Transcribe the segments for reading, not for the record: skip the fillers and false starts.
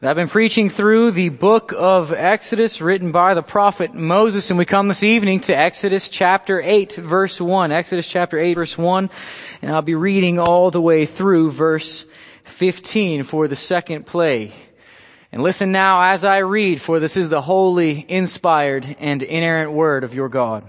I've been preaching through the book of Exodus written by the prophet Moses, and we come this evening to Exodus chapter 8, verse 1. Exodus chapter 8, verse 1, and I'll be reading all the way through verse 15 for the second plague. And listen now as I read, for this is the holy, inspired, and inerrant word of your God.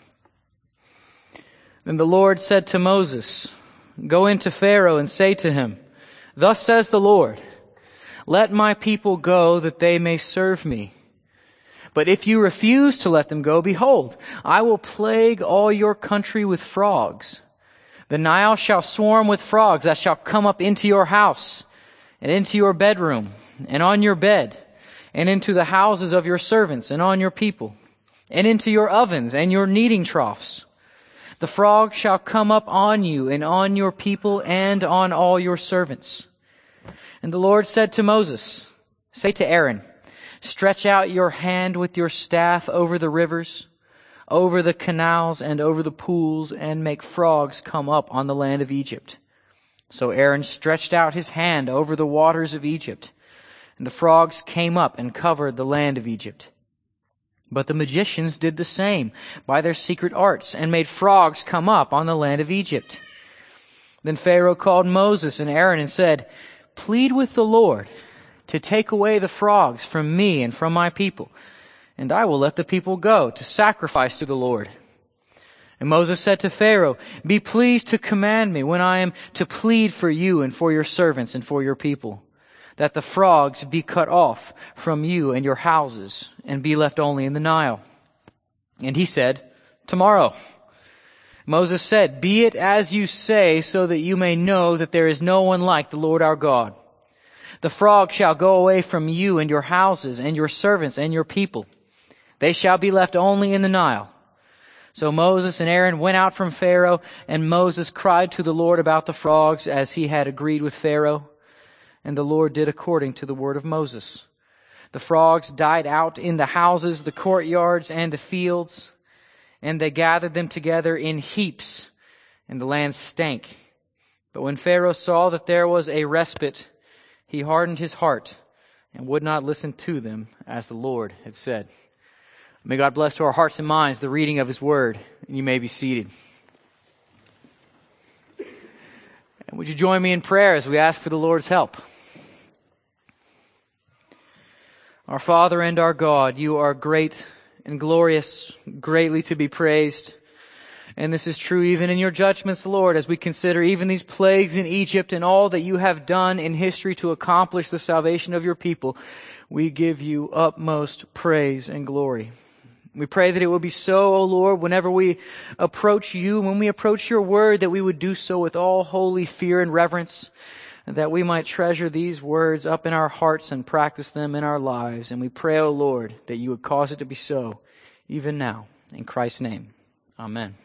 Then the Lord said to Moses, "Go into Pharaoh and say to him, 'Thus says the Lord, let my people go that they may serve me. But if you refuse to let them go, behold, I will plague all your country with frogs. The Nile shall swarm with frogs that shall come up into your house and into your bedroom and on your bed and into the houses of your servants and on your people and into your ovens and your kneading troughs. The frogs shall come up on you and on your people and on all your servants.' And the Lord said to Moses, 'Say to Aaron, stretch out your hand with your staff over the rivers, over the canals, and over the pools, and make frogs come up on the land of Egypt.' So Aaron stretched out his hand over the waters of Egypt, and the frogs came up and covered the land of Egypt. But the magicians did the same by their secret arts, and made frogs come up on the land of Egypt. Then Pharaoh called Moses and Aaron and said, 'Plead with the Lord to take away the frogs from me and from my people, and I will let the people go to sacrifice to the Lord.' And Moses said to Pharaoh, 'Be pleased to command me when I am to plead for you and for your servants and for your people, that the frogs be cut off from you and your houses and be left only in the Nile.' And he said, 'Tomorrow.' Moses said, 'Be it as you say, so that you may know that there is no one like the Lord our God. The frog shall go away from you and your houses and your servants and your people. They shall be left only in the Nile.' So Moses and Aaron went out from Pharaoh, and Moses cried to the Lord about the frogs as he had agreed with Pharaoh. And the Lord did according to the word of Moses. The frogs died out in the houses, the courtyards, and the fields, and they gathered them together in heaps, and the land stank. But when Pharaoh saw that there was a respite, he hardened his heart and would not listen to them, as the Lord had said." May God bless to our hearts and minds the reading of his word, and you may be seated. And would you join me in prayer as we ask for the Lord's help? Our Father and our God, you are great and glorious, greatly to be praised. And this is true even in your judgments, Lord, as we consider even these plagues in Egypt and all that you have done in history to accomplish the salvation of your people. We give you utmost praise and glory. We pray that it will be so, O Lord, whenever we approach you, when we approach your word, that we would do so with all holy fear and reverence, and that we might treasure these words up in our hearts and practice them in our lives. And we pray, O Lord, that you would cause it to be so, even now. In Christ's name, amen.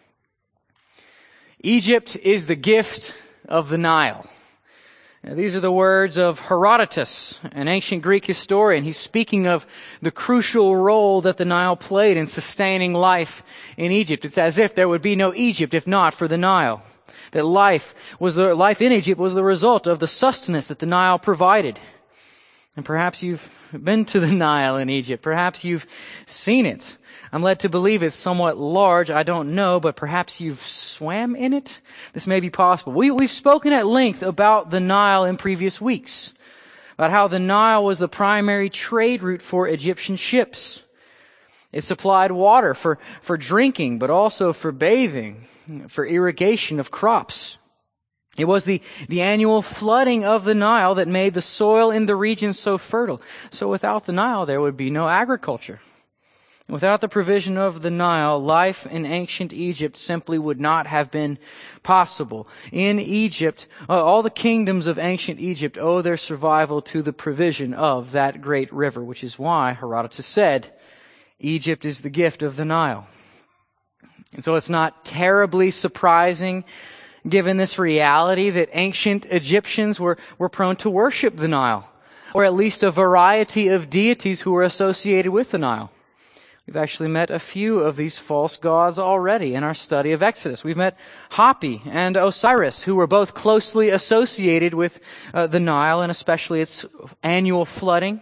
Egypt is the gift of the Nile. Now, these are the words of Herodotus, an ancient Greek historian. He's speaking of the crucial role that the Nile played in sustaining life in Egypt. It's as if there would be no Egypt if not for the Nile. That life in Egypt was the result of the sustenance that the Nile provided. And perhaps you've been to the Nile in Egypt. Perhaps you've seen it. I'm led to believe it's somewhat large. I don't know, but perhaps you've swam in it. This may be possible. We've spoken at length about the Nile in previous weeks, about how the Nile was the primary trade route for Egyptian ships. It supplied water for drinking, but also for bathing, for irrigation of crops. It was the annual flooding of the Nile that made the soil in the region so fertile. So without the Nile, there would be no agriculture. Without the provision of the Nile, life in ancient Egypt simply would not have been possible. In Egypt, all the kingdoms of ancient Egypt owe their survival to the provision of that great river, which is why Herodotus said, Egypt is the gift of the Nile. And so it's not terribly surprising, given this reality, that ancient Egyptians were prone to worship the Nile, or at least a variety of deities who were associated with the Nile. We've actually met a few of these false gods already in our study of Exodus. We've met Hapi and Osiris, who were both closely associated with the Nile and especially its annual flooding.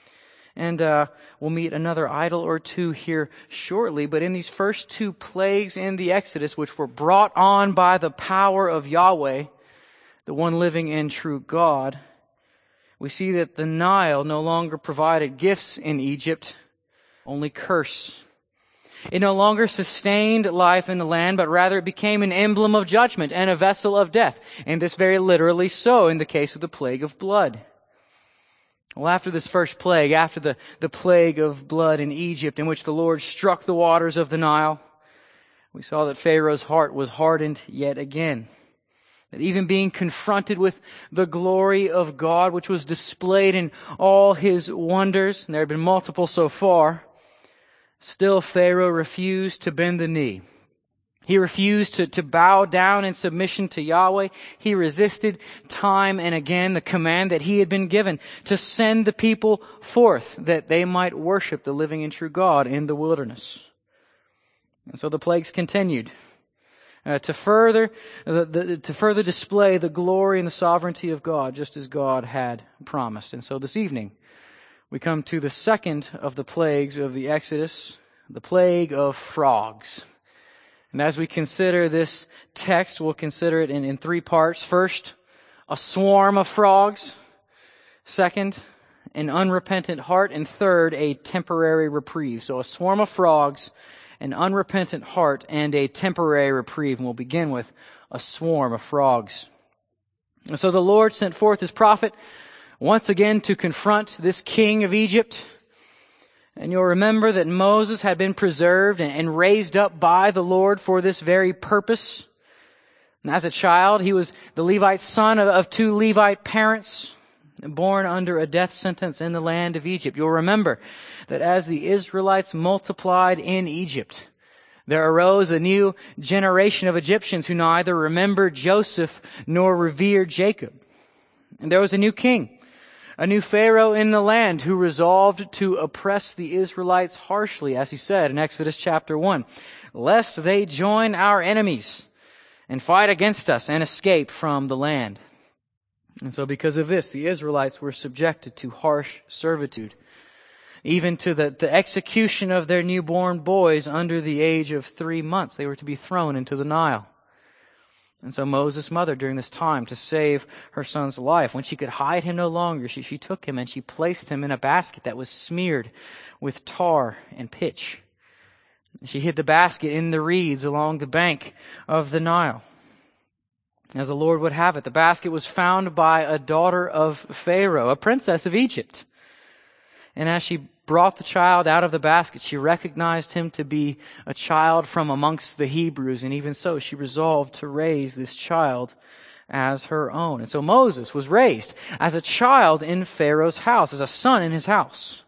And we'll meet another idol or two here shortly. But in these first two plagues in the Exodus, which were brought on by the power of Yahweh, the one living and true God, we see that the Nile no longer provided gifts in Egypt, only curse. It no longer sustained life in the land, but rather it became an emblem of judgment and a vessel of death. And this very literally so in the case of the plague of blood. Well, after this first plague, after the plague of blood in Egypt, in which the Lord struck the waters of the Nile, we saw that Pharaoh's heart was hardened yet again. That even being confronted with the glory of God, which was displayed in all His wonders, and there had been multiple so far, still Pharaoh refused to bend the knee. He refused to bow down in submission to Yahweh. He resisted time and again the command that he had been given to send the people forth that they might worship the living and true God in the wilderness. And so the plagues continued to further display the glory and the sovereignty of God, just as God had promised. And so this evening, we come to the second of the plagues of the Exodus, the plague of frogs. And as we consider this text, we'll consider it in three parts. First, a swarm of frogs. Second, an unrepentant heart. And third, a temporary reprieve. So a swarm of frogs, an unrepentant heart, and a temporary reprieve. And we'll begin with a swarm of frogs. And so the Lord sent forth His prophet once again to confront this king of Egypt. And you'll remember that Moses had been preserved and raised up by the Lord for this very purpose. And as a child, he was the Levite son of two Levite parents, born under a death sentence in the land of Egypt. You'll remember that as the Israelites multiplied in Egypt, there arose a new generation of Egyptians who neither remembered Joseph nor revered Jacob. And there was a new king, a new Pharaoh in the land who resolved to oppress the Israelites harshly, as he said in Exodus chapter 1, lest they join our enemies and fight against us and escape from the land. And so because of this, the Israelites were subjected to harsh servitude, even to the execution of their newborn boys under the age of 3 months. They were to be thrown into the Nile. And so Moses' mother, during this time, to save her son's life, when she could hide him no longer, she took him and she placed him in a basket that was smeared with tar and pitch. She hid the basket in the reeds along the bank of the Nile. As the Lord would have it, the basket was found by a daughter of Pharaoh, a princess of Egypt. And as she brought the child out of the basket, she recognized him to be a child from amongst the Hebrews. And even so, she resolved to raise this child as her own. And so Moses was raised as a child in Pharaoh's house, as a son in his house.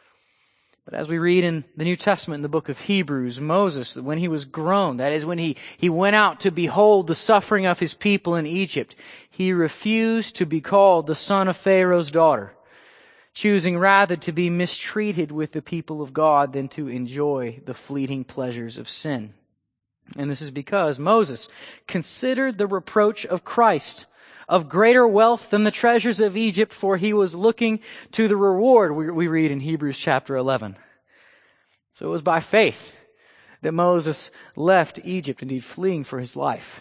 But as we read in the New Testament in the book of Hebrews, Moses, when he was grown, that is when he went out to behold the suffering of his people in Egypt, he refused to be called the son of Pharaoh's daughter, choosing rather to be mistreated with the people of God than to enjoy the fleeting pleasures of sin. And this is because Moses considered the reproach of Christ of greater wealth than the treasures of Egypt, for he was looking to the reward, we read in Hebrews chapter 11. So it was by faith that Moses left Egypt, indeed fleeing for his life.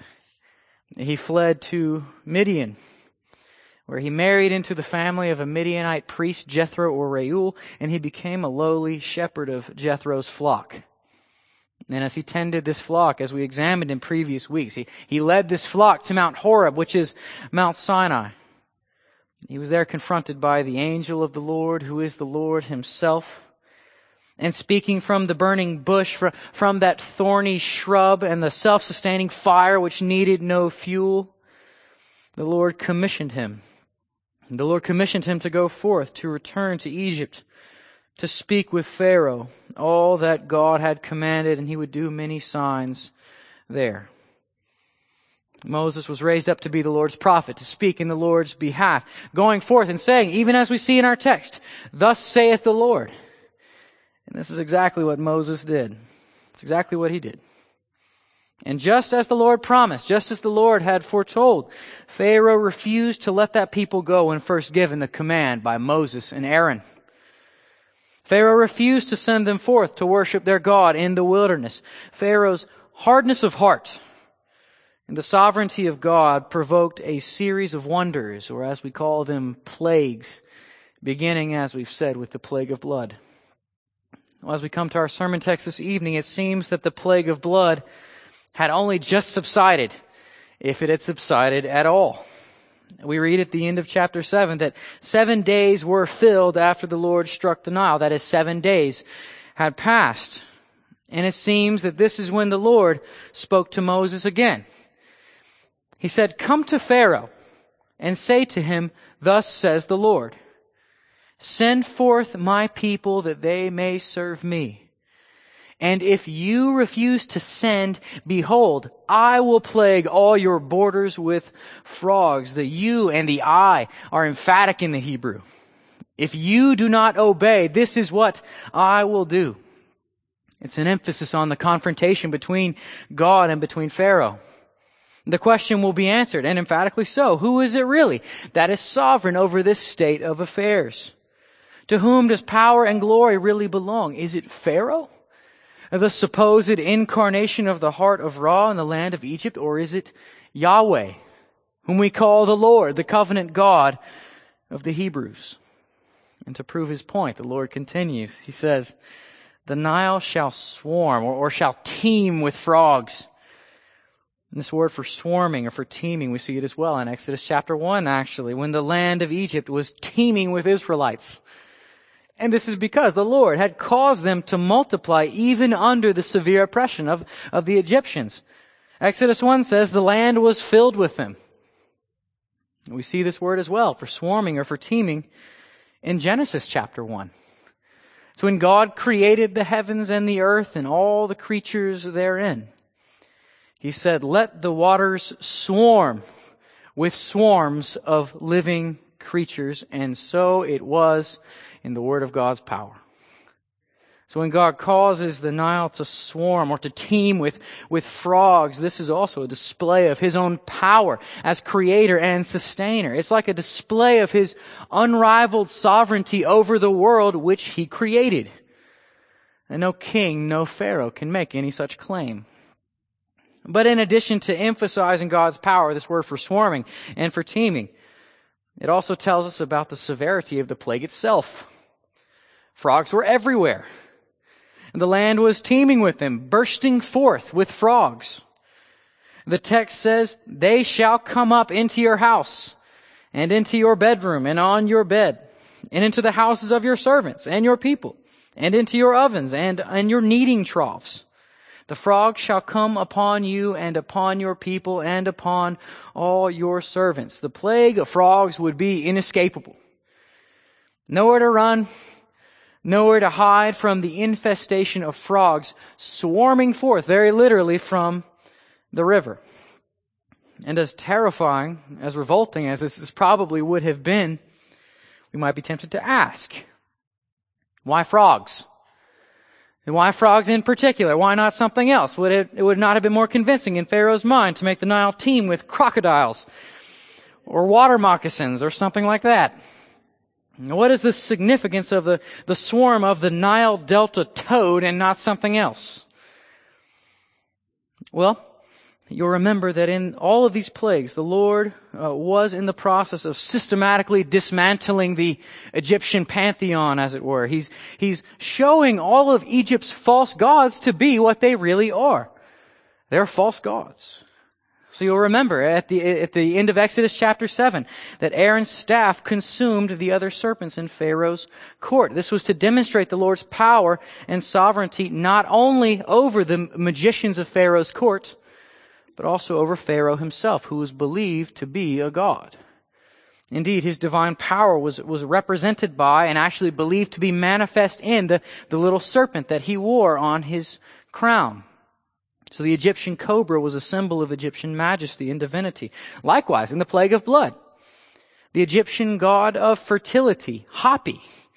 He fled to Midian, where he married into the family of a Midianite priest, Jethro or Reuel, and he became a lowly shepherd of Jethro's flock. And as he tended this flock, as we examined in previous weeks, he led this flock to Mount Horeb, which is Mount Sinai. He was there confronted by the angel of the Lord, who is the Lord himself. And speaking from the burning bush, from that thorny shrub and the self-sustaining fire which needed no fuel, the Lord commissioned him. The Lord commissioned him to go forth, to return to Egypt, to speak with Pharaoh all that God had commanded, and he would do many signs there. Moses was raised up to be the Lord's prophet, to speak in the Lord's behalf, going forth and saying, even as we see in our text, "Thus saith the Lord." This is exactly what Moses did. It's exactly what he did. And just as the Lord promised, just as the Lord had foretold, Pharaoh refused to let that people go when first given the command by Moses and Aaron. Pharaoh refused to send them forth to worship their God in the wilderness. Pharaoh's hardness of heart and the sovereignty of God provoked a series of wonders, or as we call them, plagues, beginning, as we've said, with the plague of blood. Well, as we come to our sermon text this evening, it seems that the plague of blood had only just subsided, if it had subsided at all. We read at the end of chapter 7 that 7 days were filled after the Lord struck the Nile. That is, 7 days had passed. And it seems that this is when the Lord spoke to Moses again. He said, "Come to Pharaoh and say to him, 'Thus says the Lord, send forth my people that they may serve me. And if you refuse to send, behold, I will plague all your borders with frogs.'" The you and the I are emphatic in the Hebrew. If you do not obey, this is what I will do. It's an emphasis on the confrontation between God and between Pharaoh. The question will be answered, and emphatically so. Who is it really that is sovereign over this state of affairs? To whom does power and glory really belong? Is it Pharaoh, the supposed incarnation of the heart of Ra in the land of Egypt, or is it Yahweh, whom we call the Lord, the covenant God of the Hebrews? And to prove his point, the Lord continues. He says, "The Nile shall swarm," or shall teem with frogs. And this word for swarming or for teeming, we see it as well in Exodus chapter 1, actually, when the land of Egypt was teeming with Israelites. And this is because the Lord had caused them to multiply even under the severe oppression of the Egyptians. Exodus 1 says the land was filled with them. We see this word as well for swarming or for teeming in Genesis chapter 1. It's when God created the heavens and the earth and all the creatures therein. He said, "Let the waters swarm with swarms of living creatures," and so it was in the word of God's power. So when God causes the Nile to swarm or to teem with frogs, this is also a display of his own power as creator and sustainer. It's like a display of his unrivaled sovereignty over the world which he created. And no king, no pharaoh can make any such claim. But in addition to emphasizing God's power, this word for swarming and for teeming, it also tells us about the severity of the plague itself. Frogs were everywhere. The land was teeming with them, bursting forth with frogs. The text says, "They shall come up into your house, and into your bedroom, and on your bed, and into the houses of your servants and your people, and into your ovens and your kneading troughs. The frogs shall come upon you and upon your people and upon all your servants." The plague of frogs would be inescapable. Nowhere to run, nowhere to hide from the infestation of frogs swarming forth, very literally, from the river. And as terrifying, as revolting as this probably would have been, we might be tempted to ask, why frogs? And why frogs in particular? Why not something else? It would not have been more convincing in Pharaoh's mind to make the Nile teem with crocodiles or water moccasins or something like that? What is the significance of the swarm of the Nile Delta toad and not something else? Well, you'll remember that in all of these plagues, the Lord was in the process of systematically dismantling the Egyptian pantheon, as it were. He's showing all of Egypt's false gods to be what they really are. They're false gods. So you'll remember at the end of Exodus chapter 7 that Aaron's staff consumed the other serpents in Pharaoh's court. This was to demonstrate the Lord's power and sovereignty not only over the magicians of Pharaoh's court, but also over Pharaoh himself, who was believed to be a god. Indeed, his divine power was represented by and actually believed to be manifest in the little serpent that he wore on his crown. So the Egyptian cobra was a symbol of Egyptian majesty and divinity. Likewise, in the plague of blood, the Egyptian god of fertility, Hapi,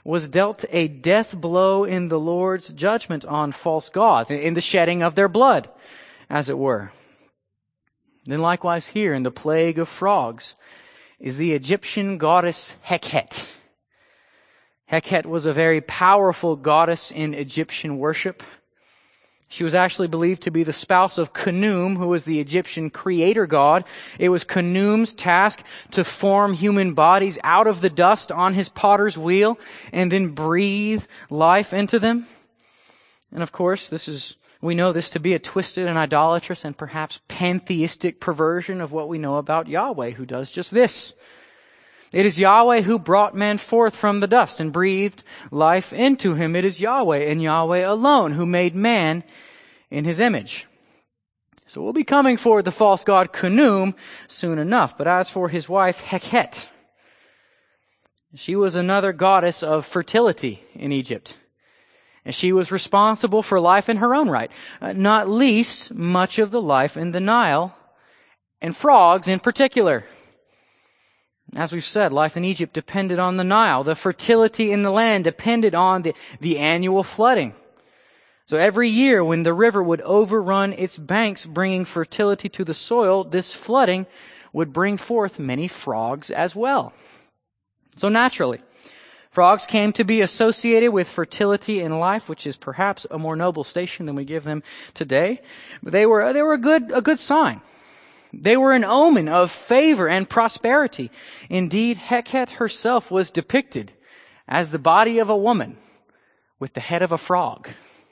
was dealt a death blow in the Lord's judgment on false gods, in the shedding of their blood, as it were. Then likewise here in the plague of frogs is the Egyptian goddess Heket. Heket was a very powerful goddess in Egyptian worship. She was actually believed to be the spouse of Khnum, who was the Egyptian creator god. It was Khnum's task to form human bodies out of the dust on his potter's wheel and then breathe life into them. And of course, we know this to be a twisted and idolatrous and perhaps pantheistic perversion of what we know about Yahweh, who does just this. It is Yahweh who brought man forth from the dust and breathed life into him. It is Yahweh and Yahweh alone who made man in his image. So we'll be coming for the false god Khnum soon enough. But as for his wife Heket, she was another goddess of fertility in Egypt. And she was responsible for life in her own right, not least much of the life in the Nile, and frogs in particular. As we've said, life in Egypt depended on the Nile. The fertility in the land depended on the annual flooding. So every year when the river would overrun its banks, bringing fertility to the soil, this flooding would bring forth many frogs as well. So naturally, frogs came to be associated with fertility in life, which is perhaps a more noble station than we give them today. But they were a good sign. They were an omen of favor and prosperity. Indeed, Heket herself was depicted as the body of a woman with the head of a frog.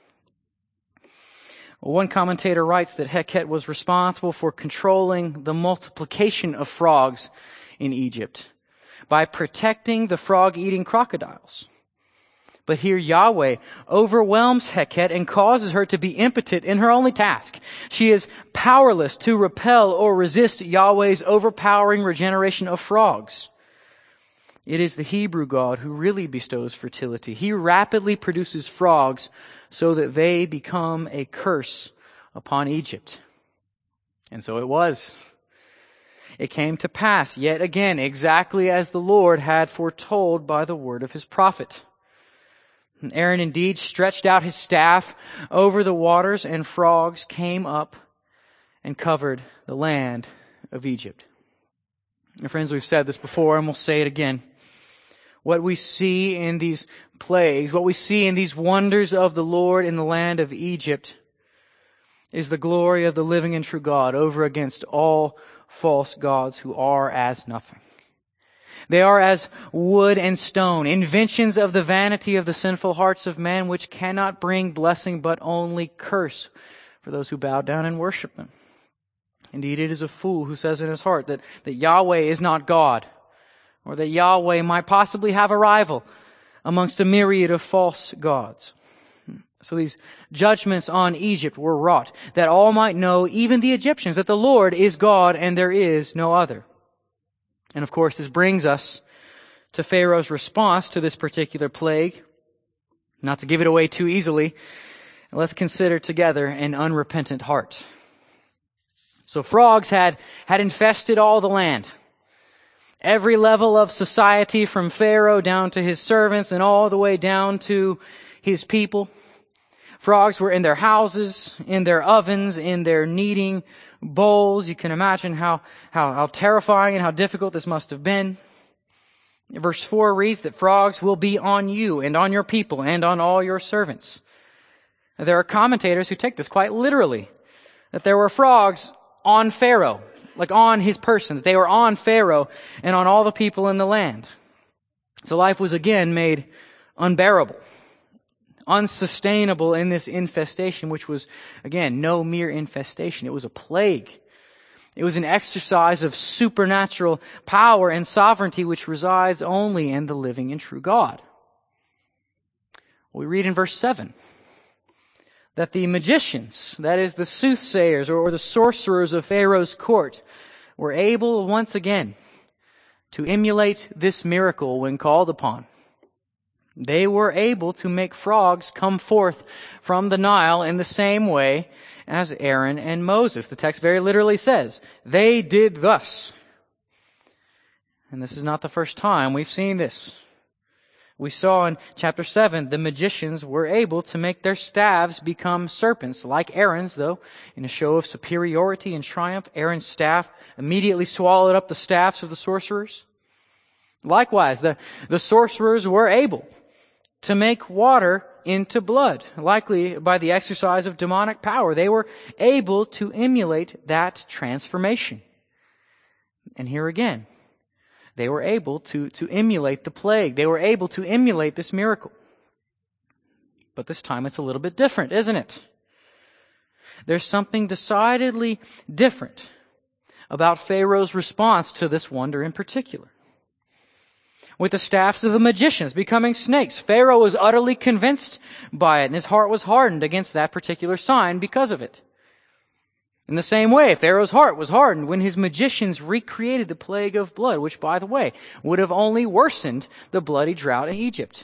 One commentator writes that Heket was responsible for controlling the multiplication of frogs in Egypt by protecting the frog-eating crocodiles. But here Yahweh overwhelms Heket and causes her to be impotent in her only task. She is powerless to repel or resist Yahweh's overpowering regeneration of frogs. It is the Hebrew God who really bestows fertility. He rapidly produces frogs so that they become a curse upon Egypt. And so it was. It came to pass yet again exactly as the Lord had foretold by the word of his prophet. Aaron indeed stretched out his staff over the waters, and frogs came up and covered the land of Egypt. And friends, we've said this before and we'll say it again. What we see in these plagues, what we see in these wonders of the Lord in the land of Egypt is the glory of the living and true God over against all false gods who are as nothing. They are as wood and stone, inventions of the vanity of the sinful hearts of man, which cannot bring blessing but only curse for those who bow down and worship them. Indeed, it is a fool who says in his heart that Yahweh is not God, or that Yahweh might possibly have a rival amongst a myriad of false gods. So these judgments on Egypt were wrought, that all might know, even the Egyptians, that the Lord is God and there is no other. And of course, this brings us to Pharaoh's response to this particular plague. Not to give it away too easily, let's consider together an unrepentant heart. So frogs had infested all the land. Every level of society, from Pharaoh down to his servants and all the way down to his people. Frogs were in their houses, in their ovens, in their kneading bowls. You can imagine how terrifying and how difficult this must have been. Verse 4 reads that frogs will be on you and on your people and on all your servants. There are commentators who take this quite literally, that there were frogs on Pharaoh, like on his person, that they were on Pharaoh and on all the people in the land. So life was again made unbearable, unsustainable in this infestation, which was, again, no mere infestation. It was a plague. It was an exercise of supernatural power and sovereignty which resides only in the living and true God. We read in verse 7 that the magicians, that is the soothsayers or the sorcerers of Pharaoh's court, were able once again to emulate this miracle when called upon. They were able to make frogs come forth from the Nile in the same way as Aaron and Moses. The text very literally says, they did thus. And this is not the first time we've seen this. We saw in chapter 7, the magicians were able to make their staves become serpents, like Aaron's, though, in a show of superiority and triumph. Aaron's staff immediately swallowed up the staffs of the sorcerers. Likewise, the sorcerers were able to make water into blood, likely by the exercise of demonic power. They were able to emulate that transformation. And here again, they were able to emulate the plague. They were able to emulate this miracle. But this time it's a little bit different, isn't it? There's something decidedly different about Pharaoh's response to this wonder in particular. With the staffs of the magicians becoming snakes, Pharaoh was utterly convinced by it, and his heart was hardened against that particular sign because of it. In the same way, Pharaoh's heart was hardened when his magicians recreated the plague of blood, which, by the way, would have only worsened the bloody drought in Egypt.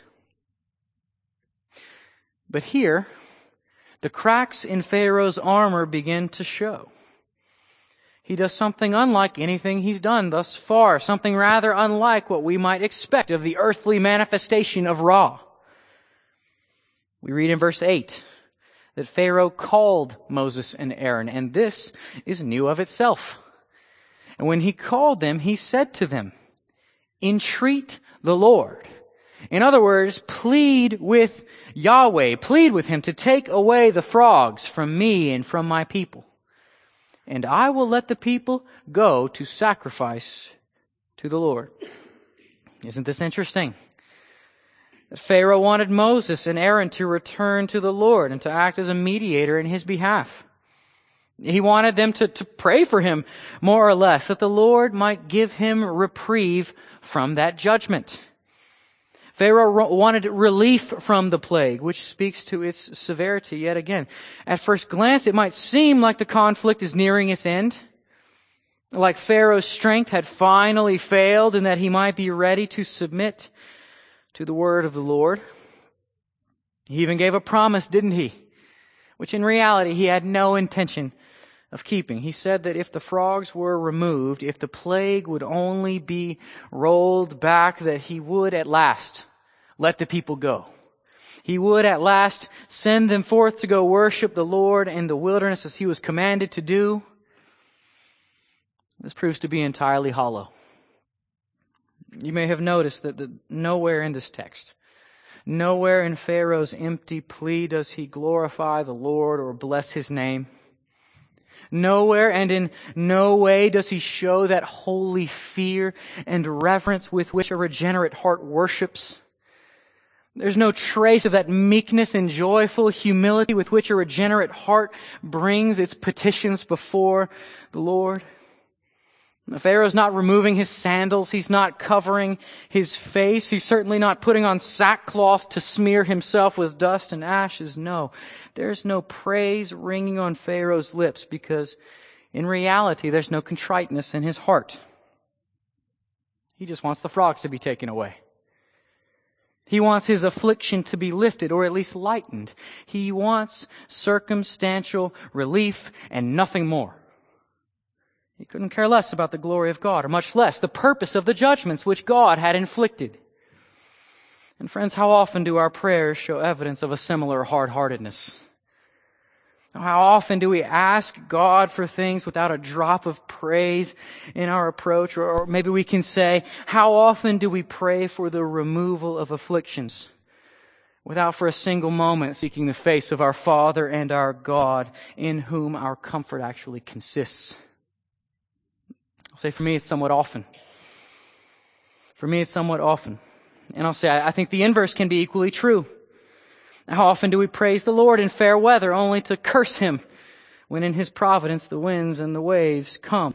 But here, the cracks in Pharaoh's armor begin to show. He does something unlike anything he's done thus far, something rather unlike what we might expect of the earthly manifestation of Ra. We read in verse 8 that Pharaoh called Moses and Aaron, and this is new of itself. And when he called them, he said to them, "Entreat the Lord." In other words, plead with Yahweh, plead with him to take away the frogs from me and from my people. And I will let the people go to sacrifice to the Lord. Isn't this interesting? Pharaoh wanted Moses and Aaron to return to the Lord and to act as a mediator in his behalf. He wanted them to pray for him, more or less, that the Lord might give him reprieve from that judgment. Pharaoh wanted relief from the plague, which speaks to its severity yet again. At first glance, it might seem like the conflict is nearing its end, like Pharaoh's strength had finally failed and that he might be ready to submit to the word of the Lord. He even gave a promise, didn't he? Which in reality he had no intention of keeping. He said that if the frogs were removed, if the plague would only be rolled back, that he would at last let the people go. He would at last send them forth to go worship the Lord in the wilderness as he was commanded to do. This proves to be entirely hollow. You may have noticed that nowhere in this text, nowhere in Pharaoh's empty plea does he glorify the Lord or bless his name. Nowhere and in no way does he show that holy fear and reverence with which a regenerate heart worships. There's no trace of that meekness and joyful humility with which a regenerate heart brings its petitions before the Lord. Pharaoh's not removing his sandals. He's not covering his face. He's certainly not putting on sackcloth to smear himself with dust and ashes. No, there's no praise ringing on Pharaoh's lips because in reality, there's no contriteness in his heart. He just wants the frogs to be taken away. He wants his affliction to be lifted or at least lightened. He wants circumstantial relief and nothing more. He couldn't care less about the glory of God, or much less the purpose of the judgments which God had inflicted. And friends, how often do our prayers show evidence of a similar hard-heartedness? How often do we ask God for things without a drop of praise in our approach? Or maybe we can say, how often do we pray for the removal of afflictions without for a single moment seeking the face of our Father and our God, in whom our comfort actually consists? I'll say for me, it's somewhat often. For me, it's somewhat often. And I'll say, I think the inverse can be equally true. How often do we praise the Lord in fair weather only to curse Him when in His providence the winds and the waves come?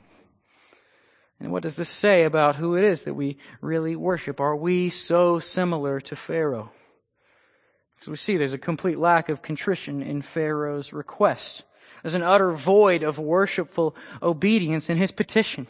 And what does this say about who it is that we really worship? Are we so similar to Pharaoh? Because we see there's a complete lack of contrition in Pharaoh's request. There's an utter void of worshipful obedience in his petition.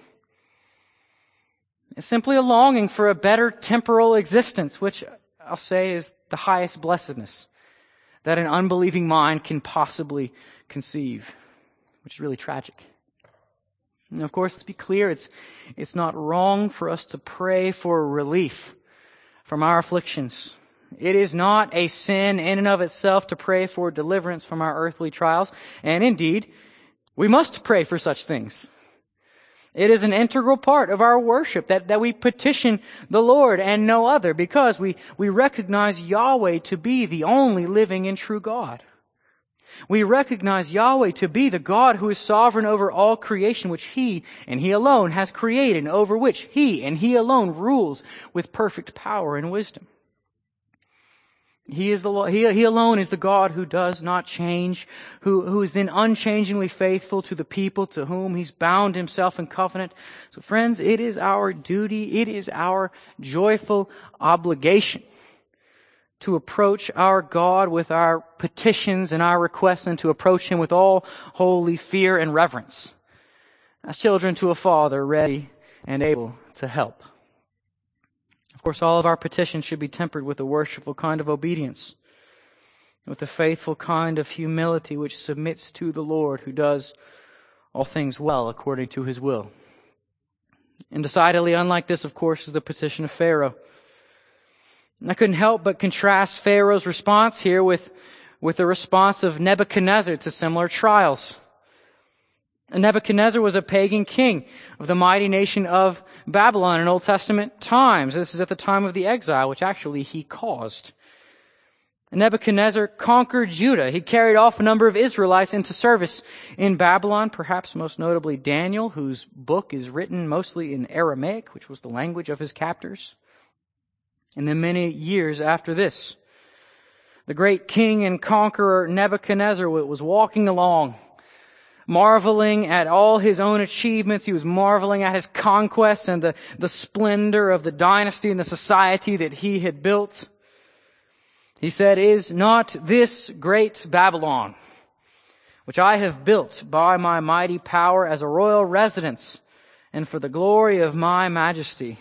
It's simply a longing for a better temporal existence, which I'll say is the highest blessedness that an unbelieving mind can possibly conceive, which is really tragic. And of course, let's be clear, it's not wrong for us to pray for relief from our afflictions. It is not a sin in and of itself to pray for deliverance from our earthly trials. And indeed, we must pray for such things. It is an integral part of our worship that we petition the Lord and no other, because we recognize Yahweh to be the only living and true God. We recognize Yahweh to be the God who is sovereign over all creation, which He and He alone has created, and over which He and He alone rules with perfect power and wisdom. He alone is the God who does not change, who is then unchangingly faithful to the people to whom He's bound Himself in covenant. So friends, it is our duty, it is our joyful obligation to approach our God with our petitions and our requests, and to approach Him with all holy fear and reverence, as children to a Father ready and able to help. Of course, all of our petitions should be tempered with a worshipful kind of obedience, with a faithful kind of humility which submits to the Lord, who does all things well according to His will. And decidedly unlike this, of course, is the petition of Pharaoh. I couldn't help but contrast Pharaoh's response here with the response of Nebuchadnezzar to similar trials. And Nebuchadnezzar was a pagan king of the mighty nation of Babylon in Old Testament times. This is at the time of the exile, which actually he caused. And Nebuchadnezzar conquered Judah. He carried off a number of Israelites into service in Babylon, perhaps most notably Daniel, whose book is written mostly in Aramaic, which was the language of his captors. And then many years after this, the great king and conqueror Nebuchadnezzar was walking along, marveling at all his own achievements. He was marveling at his conquests and the splendor of the dynasty and the society that he had built. He said, "Is not this great Babylon, which I have built by my mighty power as a royal residence and for the glory of my majesty?"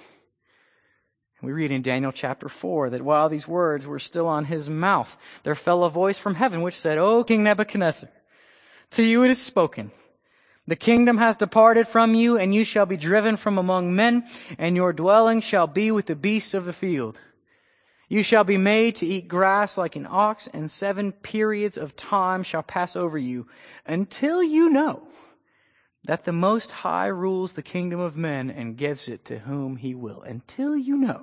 We read in Daniel chapter 4 that while these words were still on his mouth, there fell a voice from heaven which said, "O King Nebuchadnezzar, to you it is spoken. The kingdom has departed from you, and you shall be driven from among men, and your dwelling shall be with the beasts of the field. You shall be made to eat grass like an ox, and 7 periods of time shall pass over you, until you know that the Most High rules the kingdom of men and gives it to whom He will." Until you know.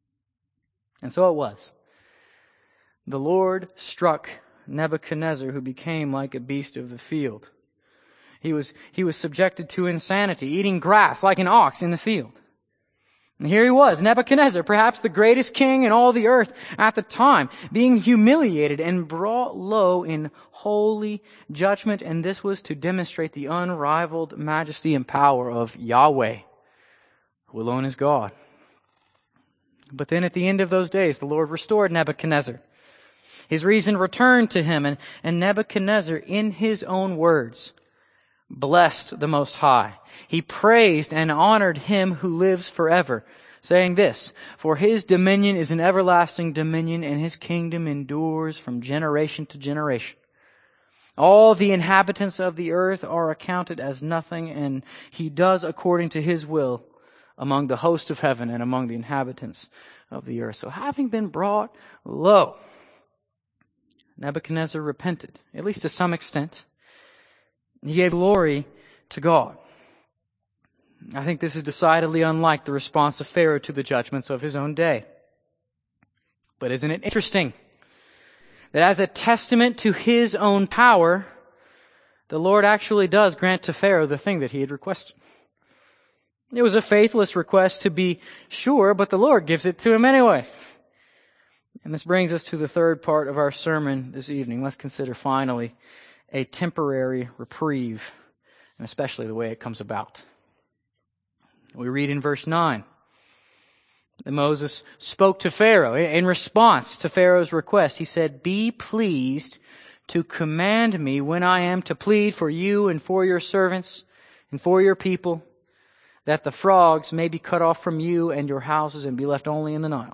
And so it was. The Lord struck Nebuchadnezzar, who became like a beast of the field. He was subjected to insanity, eating grass like an ox in the field. And here he was, Nebuchadnezzar, perhaps the greatest king in all the earth at the time, being humiliated and brought low in holy judgment. And this was to demonstrate the unrivaled majesty and power of Yahweh, who alone is God. But then at the end of those days, the Lord restored Nebuchadnezzar. His reason returned to him, and Nebuchadnezzar, in his own words, blessed the Most High. He praised and honored Him who lives forever, saying this, "For His dominion is an everlasting dominion, and His kingdom endures from generation to generation. All the inhabitants of the earth are accounted as nothing, and He does according to His will among the host of heaven and among the inhabitants of the earth." So having been brought low, Nebuchadnezzar repented, at least to some extent. He gave glory to God. I think this is decidedly unlike the response of Pharaoh to the judgments of his own day. But isn't it interesting that as a testament to His own power, the Lord actually does grant to Pharaoh the thing that he had requested. It was a faithless request, to be sure, but the Lord gives it to him anyway. And this brings us to the third part of our sermon this evening. Let's consider finally a temporary reprieve, and especially the way it comes about. We read in verse 9 that Moses spoke to Pharaoh in response to Pharaoh's request. He said, "Be pleased to command me when I am to plead for you and for your servants and for your people, that the frogs may be cut off from you and your houses and be left only in the Nile."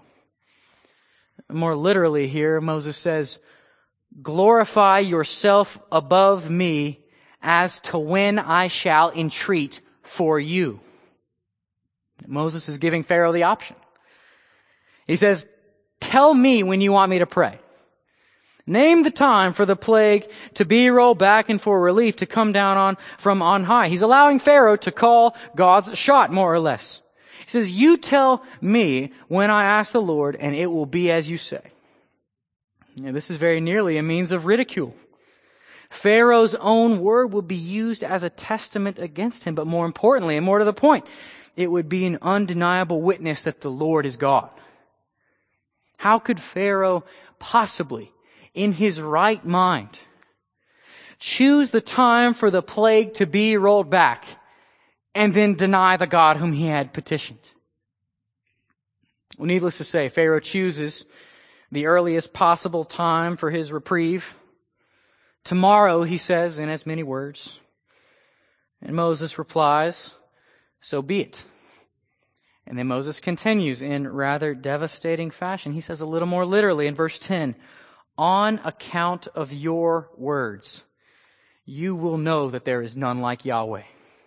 More literally here, Moses says, "Glorify yourself above me as to when I shall entreat for you." Moses is giving Pharaoh the option. He says, tell me when you want me to pray. Name the time for the plague to be rolled back and for relief to come down from on high. He's allowing Pharaoh to call God's shot, more or less. He says, you tell me when I ask the Lord, and it will be as you say. Now, this is very nearly a means of ridicule. Pharaoh's own word would be used as a testament against him, but more importantly, and more to the point, it would be an undeniable witness that the Lord is God. How could Pharaoh possibly, in his right mind, choose the time for the plague to be rolled back and then deny the God whom he had petitioned? Well, needless to say, Pharaoh chooses the earliest possible time for his reprieve. Tomorrow, he says in as many words. And Moses replies, so be it. And then Moses continues in rather devastating fashion. He says a little more literally in verse 10, on account of your words, you will know that there is none like Yahweh.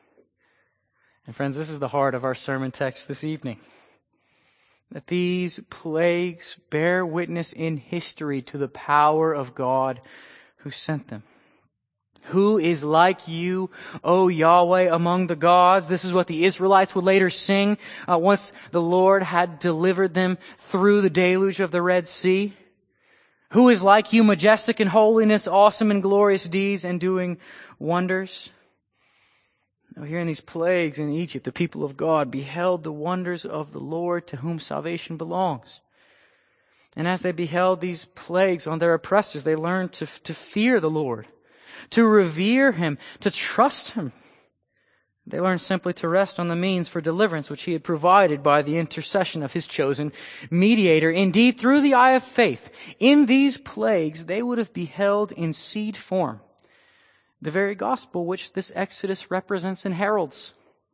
And friends, this is the heart of our sermon text this evening. That these plagues bear witness in history to the power of God who sent them. Who is like you, O Yahweh, among the gods? This is what the Israelites would later sing once the Lord had delivered them through the deluge of the Red Sea. Who is like you, majestic in holiness, awesome in glorious deeds, and doing wonders? Now, here in these plagues in Egypt, the people of God beheld the wonders of the Lord to whom salvation belongs. And as they beheld these plagues on their oppressors, they learned to fear the Lord, to revere Him, to trust Him. They learned simply to rest on the means for deliverance which He had provided by the intercession of His chosen mediator. Indeed, through the eye of faith, in these plagues, they would have beheld in seed form the very gospel which this Exodus represents and heralds.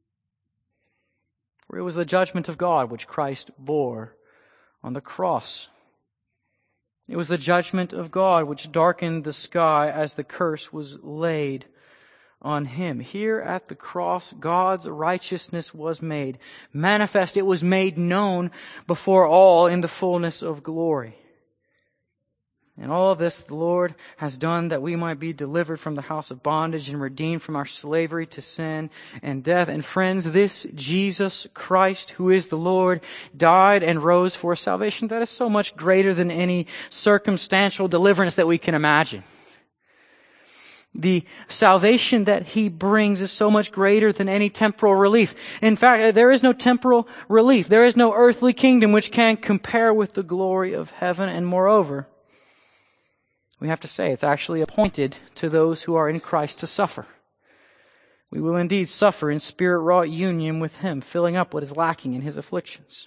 For it was the judgment of God which Christ bore on the cross. It was the judgment of God which darkened the sky as the curse was laid on Him. Here at the cross, God's righteousness was made manifest. It was made known before all in the fullness of glory. And all of this the Lord has done that we might be delivered from the house of bondage and redeemed from our slavery to sin and death. And friends, this Jesus Christ, who is the Lord, died and rose for salvation that is so much greater than any circumstantial deliverance that we can imagine. The salvation that He brings is so much greater than any temporal relief. In fact, there is no temporal relief. There is no earthly kingdom which can compare with the glory of heaven. And moreover, we have to say it's actually appointed to those who are in Christ to suffer. We will indeed suffer in spirit-wrought union with Him, filling up what is lacking in His afflictions.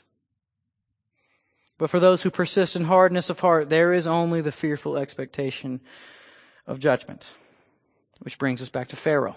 But for those who persist in hardness of heart, there is only the fearful expectation of judgment. Which brings us back to Pharaoh.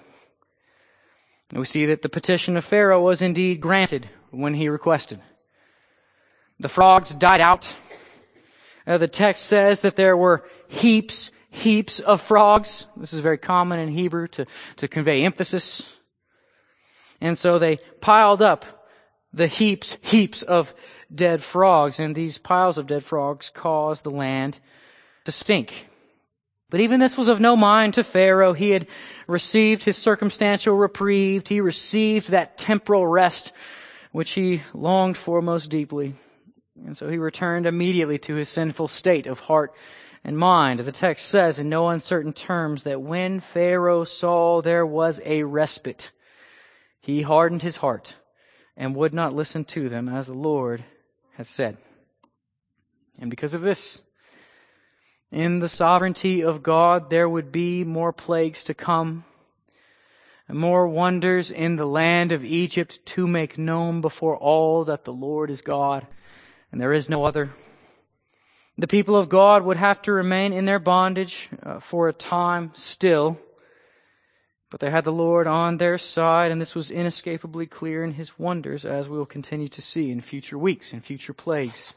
And we see that the petition of Pharaoh was indeed granted when he requested. The frogs died out. The text says that there were heaps of frogs. This is very common in Hebrew to convey emphasis. And so they piled up the heaps of dead frogs. And these piles of dead frogs caused the land to stink. But even this was of no mind to Pharaoh. He had received his circumstantial reprieve. He received that temporal rest which he longed for most deeply. And so he returned immediately to his sinful state of heart and mind. The text says in no uncertain terms that when Pharaoh saw there was a respite, he hardened his heart and would not listen to them as the Lord had said. And because of this, in the sovereignty of God, there would be more plagues to come, and more wonders in the land of Egypt to make known before all that the Lord is God, and there is no other. The people of God would have to remain in their bondage for a time still, but they had the Lord on their side, and this was inescapably clear in His wonders, as we will continue to see in future weeks and future plagues.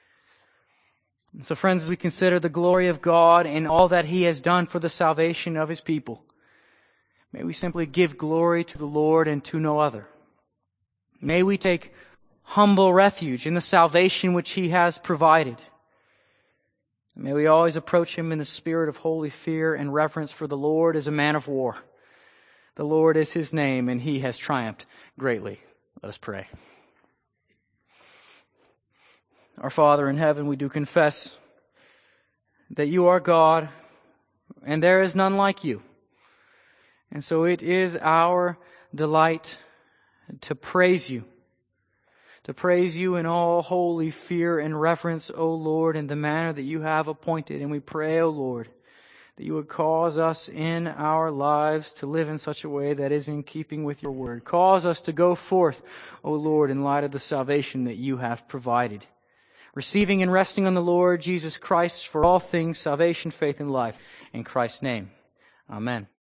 And so, friends, as we consider the glory of God and all that He has done for the salvation of His people, may we simply give glory to the Lord and to no other. May we take humble refuge in the salvation which He has provided. May we always approach him in the spirit of holy fear and reverence, for the Lord is a man of war. The Lord is his name, and he has triumphed greatly. Let us pray. Our Father in heaven, we do confess that you are God, and there is none like you. And so it is our delight to praise you in all holy fear and reverence, O Lord, in the manner that you have appointed. And we pray, O Lord, that you would cause us in our lives to live in such a way that is in keeping with your word. Cause us to go forth, O Lord, in light of the salvation that you have provided, receiving and resting on the Lord Jesus Christ for all things, salvation, faith, and life. In Christ's name, amen.